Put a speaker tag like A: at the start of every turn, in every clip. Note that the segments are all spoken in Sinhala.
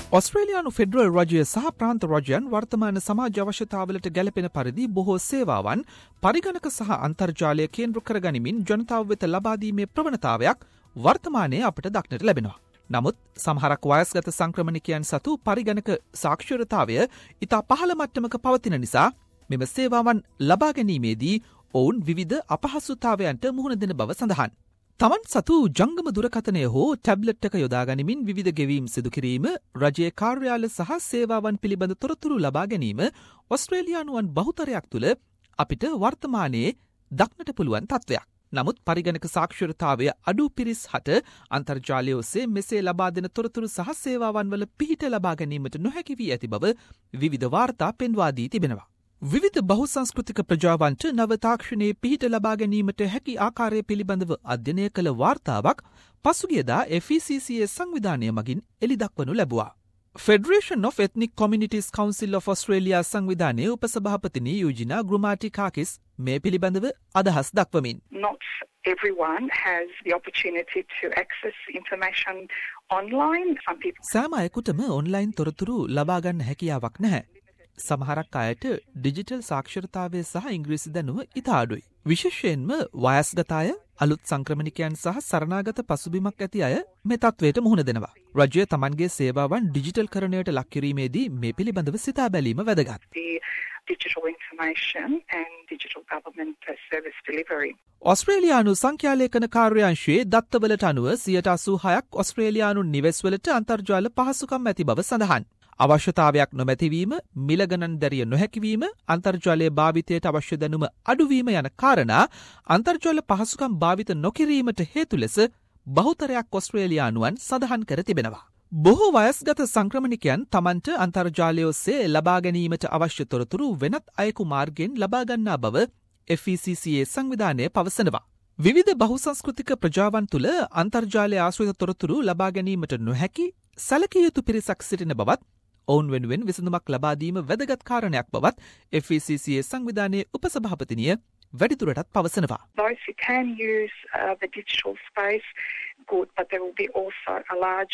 A: ඔස්ට්‍රේලියානු ෆෙඩරල් රජය සහ ප්‍රාන්ත රජයන් වර්තමාන සමාජ අවශ්‍යතාවලට ගැලපෙන පරිදි බොහෝ සේවාවන් පරිගණක සහ අන්තර්ජාලය කේන්ද්‍ර කරගනිමින් ජනතාව වෙත ලබා දීමේ ප්‍රවණතාවයක් වර්තමානයේ අපට දක්නට ලැබෙනවා. නමුත් සමහරක් වයස්ගත සංක්‍රමණිකයන් සතු පරිගණක සාක්ෂරතාවය ඉතා පහළ මට්ටමක පවතින නිසා මෙම සේවාවන් ලබා ගැනීමේදී ඔවුන් විවිධ අපහසුතාවයන්ට මුහුණ දෙන බව සඳහන්. තමන් සතු ජංගම දුරකථනය හෝ ටැබ්ලට් එක යොදා ගනිමින් විවිධ ගෙවීම් සිදු කිරීම, රජයේ කාර්යාල සහ සේවාවන් පිළිබඳ තොරතුරු ලබා ගැනීම ඔස්ට්‍රේලියානුවන් බහුතරයක් තුළ අපිට වර්තමානයේ දක්නට පුළුවන් තත්ත්වයක්. නමුත් පරිගණක සාක්ෂරතාවය අඩු පිරිස් හට අන්තර්ජාලය ඔස්සේ මෙසේ ලබා දෙන තොරතුරු සහ සේවාවන් වල පිහිට ලබා ගැනීමට නොහැකි වී ඇති බව විවිධ වාර්තා පෙන්වා දී තිබෙනවා. විවිධ බහුසංස්කෘතික ප්‍රජාවන්ට නව තාක්ෂණයේ පිහිට ලබා ගැනීමට හැකි ආකාරය පිළිබඳව අධ්‍යයනය කළ වාර්තාවක් පසුගියදා FECCA සංවිධානය මගින් එළිදක්වනු ලැබුවා. Federation of Ethnic Communities Council of Australia සංවිධානයේ උපසභාපතිනි යූජිනා ග්‍රුමාටිකාකිස් මේ පිළිබඳව අදහස් දක්වමින්.
B: Not everyone has the opportunity to access information online. Some people
A: සෑම අයෙකුටම ඔන්ලයින් තොරතුරු ලබා ගන්න හැකියාවක් නැහැ. සමහරක් අයට ඩිජිටල් සාක්ෂරතාවය සහ ඉංග්‍රීසි දැනුම ඉතා අඩුයි. විශේෂයෙන්ම වයස්ගත අය, අලුත් සංක්‍රමණිකයන් සහ සරණාගත පසුබිමක් ඇති අය මේ තත්වයට මුහුණ දෙනවා. රජය තමන්ගේ සේවාවන් ඩිජිටල් කරණයට ලක් කිරීමේදී මේ පිළිබඳව සිතා බැලීම වැදගත්.
B: digital information and digital government service delivery.
A: ඔස්ට්‍රේලියානු සංඛ්‍යාලේඛන කාර්යාංශයේ දත්තවලට අනුව 86% ඔස්ට්‍රේලියානු නිවෙස්වලට අන්තර්ජාල පහසුකම් ඇති බව සඳහන්. අවශ්‍යතාවයක් නොමැතිවීම, මිල ගණන් දැරිය නොහැකිවීම, අන්තර්ජාලයේ භාවිතයට අවශ්‍ය දැනුම අඩුවීම යන කාරණා අන්තර්ජාල පහසුකම් භාවිත නොකිරීමට හේතු ලෙස බහුතරයක් ඔස්ට්‍රේලියානුවන් සඳහන් කර තිබෙනවා. බොහෝ වයස්ගත සංක්‍රමණිකයන් තමන්ට අන්තර්ජාලය ඔස්සේ ලබා ගැනීමට අවශ්‍ය තොරතුරු වෙනත් අයෙකු මාර්ගයෙන් ලබා ගන්නා බව FECCA සංවිධානය පවසනවා. විවිධ බහුසංස්කෘතික ප්‍රජාවන් තුළ අන්තර්ජාලය ආශ්‍රිත තොරතුරු ලබා ගැනීමට නොහැකි සැලකිය යුතු පිරිසක් සිටින බවත් ඔවුන් වෙනුවෙන් විසඳුමක් ලබා දීම වැදගත් කාරණයක් බවත් FECCA සංවිධානයේ උපසභාපතිනිය වැඩිදුරටත් පවසනවා.
B: Those who can use the digital space, good, but there will be also a large,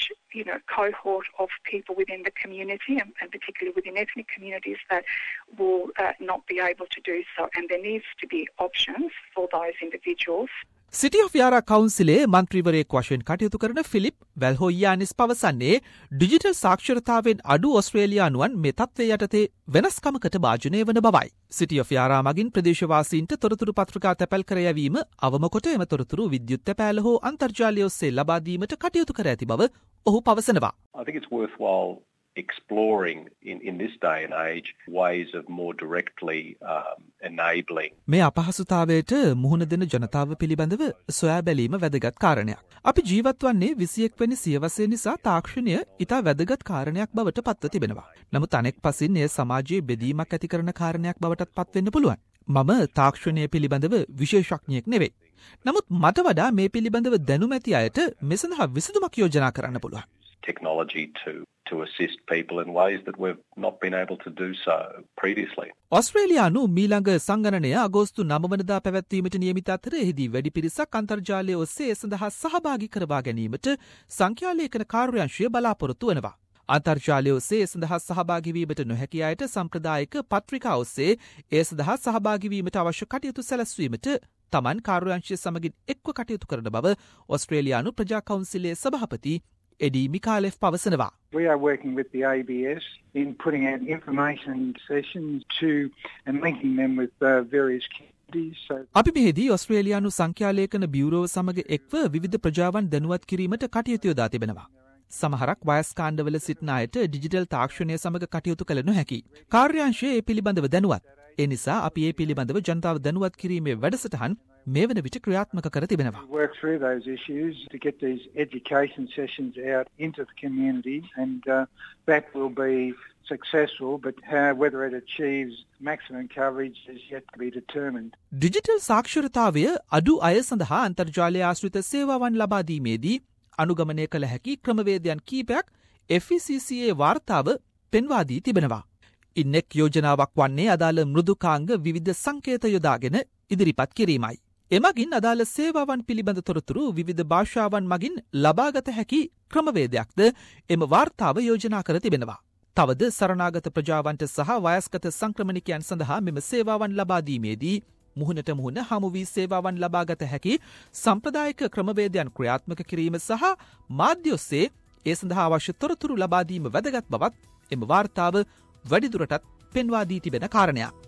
B: cohort of people within the community, and particularly within ethnic communities, that will not be able to do so, and there needs to be options for those individuals.
A: City of Yarra කවුන්සිලේ මන්ත්‍රීවරයෙක් වශයෙන් කටයුතු කරන ෆිලිප් වැල්හොයියානිස් පවසන්නේ ඩිජිටල් සාක්ෂරතාවෙන් අඩු ඔස්ට්‍රේලියානුවන් මේ තත්ත්වය යටතේ වෙනස්කමකට භාජනය වන බවයි. සිටි ඔෆ් යාරා මගින් ප්‍රදේශවාසීන්ට තොරතුරු පත්‍රිකා තැපැල් කර යැවීම අවම කොට එම තොරතුරු විද්‍යුත් තැපෑල හෝ අන්තර්ජාලය ඔස්සේ ලබා දීමට කටයුතු කර ඇති බව ඔහු පවසනවා.
C: I think it's worthwhile exploring in this day and age ways of more directly enabling.
A: මේ අපහසුතාවයට මුහුණ දෙන ජනතාව පිළිබඳව සොයා බැලීම වැදගත් කාරණයක්. අපි ජීවත් වන්නේ 21 වෙනි සියවසේ නිසා තාක්ෂණය ඉතා වැදගත් කාරණයක් බවට පත්ව තිබෙනවා. නමුත් අනෙක් පසින් එය සමාජයේ බෙදීමක් ඇති කරන කාරණයක් බවටත් පත්වෙන්න පුළුවන්. මම තාක්ෂණය පිළිබඳව විශේෂඥයෙක් නෙවෙයි. නමුත් මට වඩා මේ පිළිබඳව දැනුම ඇති අයට මේ සඳහා විසඳුමක් යෝජනා කරන්න පුළුවන්.
C: Technology to assist people in ways that we've not been able to do so previously.
A: ඔස්ට්‍රේලියානු මීළඟ සංගණනය අගෝස්තු 9 වනදා පැවැත්වීමට නියමිත අතර එහිදී වැඩි පිරිසක් අන්තර්ජාලය ඔස්සේ ඒ සඳහා සහභාගී කරවා ගැනීමට සංඛ්‍යාලේඛන කාර්යාංශය බලාපොරොත්තු වනවා. අන්තර්ජාලය ඔස්සේ ඒ සඳහා සහභාගී වීමට නොහැකි අයට සම්ප්‍රදායික පත්‍රිකා ඔස්සේ ඒ සඳහා සහභාගී වීමට අවශ්‍ය කටයුතු සැලැස්වීමට තමන් කාර්යාංශය සමගින් එක්ව කටයුතු කරන බව ඔස්ට්‍රේලියානු ප්‍රජා කවුන්සිලේ සභාපති එඩි මිකාලෙෆ් පවසනවා.
D: We are working with the ABS in putting out information sessions and linking them with various communities.
A: අපි මෙහිදී ඔස්ට්‍රේලියානු සංඛ්‍යාලේඛන බියුරෝව සමග එක්ව විවිධ ප්‍රජාවන් දැනුවත් කිරීමට කටයුතු යොදා තිබෙනවා. සමහරක් වයස්කාණ්ඩවල සිටින අයට ඩිජිටල් තාක්ෂණය සමග කටයුතු කළ නොහැකි. කාර්යාංශය ඒ පිළිබඳව දැනුවත්. ඒ නිසා අපි ඒ පිළිබඳව ජනතාව දැනුවත් කිරීමේ වැඩසටහන් මේ වන විට ක්‍රියාත්මක කර තිබෙනවා.
D: Work through those issues to get these education sessions out into the community, and that will be successful, but whether it achieves maximum coverage is yet to be determined.
A: Digital සාක්ෂරතාවය අඩු අය සඳහා අන්තර්ජාලය ආශ්‍රිත සේවාවන් ලබා දීමේදී අනුගමනය කළ හැකි ක්‍රමවේදයන් කීපයක් FECCA වාර්තාව පෙන්වා දී තිබෙනවා. ඉන්නෙක් යෝජනාවක් වන්නේ අදාළ මෘදුකාංග විවිධ සංකේත යොදාගෙන ඉදිරිපත් කිරීමයි. එමගින් අදාළ සේවාවන් පිළිබඳ තොරතුරු විවිධ භාෂාවන් මගින් ලබාගත හැකි ක්‍රමවේදයක්ද එම වාර්තාව යෝජනා කර තිබෙනවා. තවද සරණාගත ප්‍රජාවන්ට සහ වයස්ගත සංක්‍රමණිකයන් සඳහා මෙම සේවාවන් ලබා දීමේදී මුහුණට මුහුණ හමු වී සේවාවන් ලබාගත හැකි සම්ප්‍රදායික ක්‍රමවේදයන් ක්‍රියාත්මක කිරීම සහ මාධ්‍ය ඔස්සේ ඒ සඳහා අවශ්‍ය තොරතුරු ලබා දීම වැදගත් බවත් එම වාර්තාව වැඩිදුරටත් පෙන්වා දී තිබෙන කාරණයක්.